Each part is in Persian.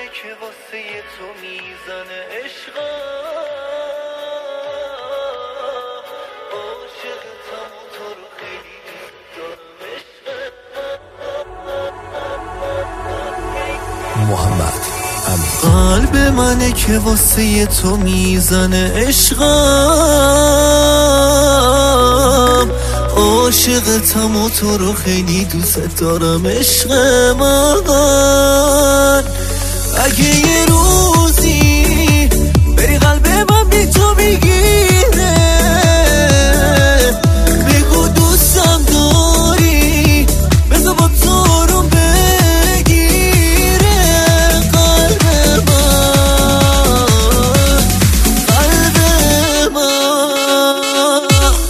که واسه تو میزنه عشقا، عاشقتم و تو رو خیلی دوست دارم. محمد امین. قلب منه که واسه تو میزنه عشقا، عاشقتم و تو رو خیلی دوست دارم عشق من. اگه یه روزی بری قلب من بی تو بگیره، بگو دوستم داری بذار با تو رو بگیره قلب من، قلب من.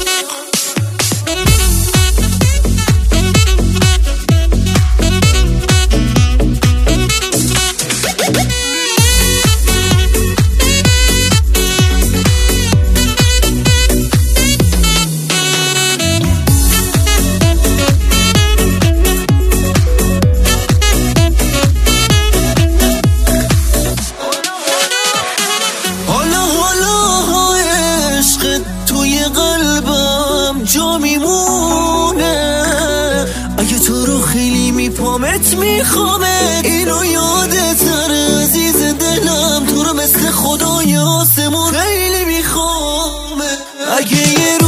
جا میمونه اگه تو رو خیلی میپامت میخوامه، اینو یادت نره عزیز دلم، تو رو مثل خدای آسمون خیلی میخوامه. اگه یه